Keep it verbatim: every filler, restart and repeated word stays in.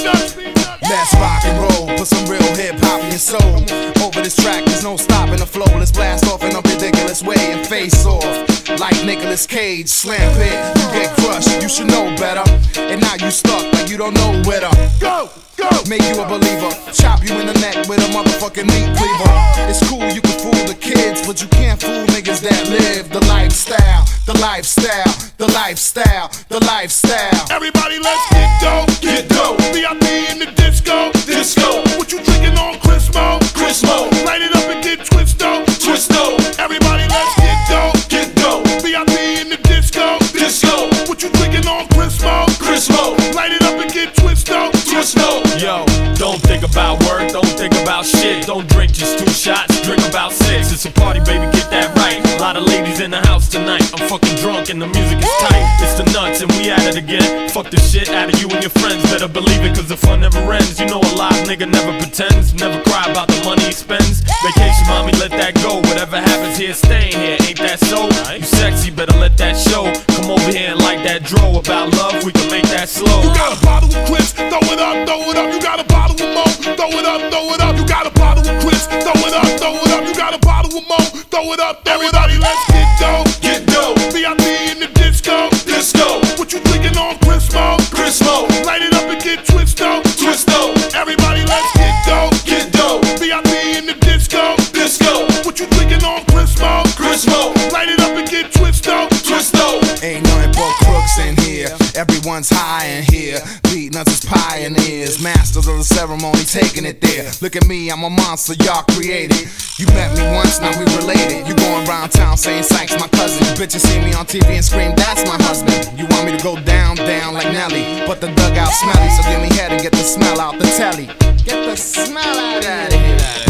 Let's rock and roll, put some real hip hop in your soul. Over this track, there's no stopping the flow. Let's blast off in a ridiculous way and face off like Nicolas Cage. Slam pit, you get crushed, you should know better. And now you stuck like you don't know where to go. Go. Make you a believer, chop you in the neck with a motherfucking meat cleaver. It's cool, you can fool the kids, but you can't fool niggas that live the lifestyle, the lifestyle, the lifestyle, the lifestyle. Everybody, let's get dough, get dough. V I P in the disco, disco. What you drinking on Crismo, Crismo? Light it up and get twisto, twisto. Everybody, let's get dough, get dough. V I P in the disco, disco. What you drinking on Crismo, Crismo? Light it up and get twisto, twisto. Yo, don't think about work, don't think about shit. Don't drink just two shots, drink about six. It's a party, baby, get that right. A lot of ladies in the house tonight. I'm fucking drunk and the music is tight. It's the nuts and we at it again. Fuck the shit out of you and your friends. Better believe it, cause the fun never ends. You know a live nigga never pretends. Never cry about the money he spends. Vacation, mommy, let that go. Whatever happens here, staying here. Ain't that so? You sexy, better let that show. Come over here and like that dro. About love, we can make that slow. You got a bottle of Chris, throw it up, throw it up. You got a bottle of Mo, throw it up, throw it up. You got a bottle of Chris, throw it up, throw it up. You got a bottle of Mo, throw it up, throw it up. Everybody, let's get dough, get dough. V I P in the disco, disco. What you drinking on Crismo, Crismo? Light it up and get twisto, twisto. Everybody, let's get dough, get dough. V I P in the disco, disco. What you drinking on Crismo, Crismo? Light it up and get twisto, twisto. Ain't nothing but crooks in here. Everyone's high in here. Beat nuts is pioneers. Masters of the ceremony, taking it there. Look at me, I'm a monster y'all created. You met me once, now we related. You going around town saying Sykes my cousin. You bitches see me on T V and scream, that's my husband. You want me to go down, down like Nelly, but the dugout smelly, so give me head and get the smell out the telly. Get the smell out of here.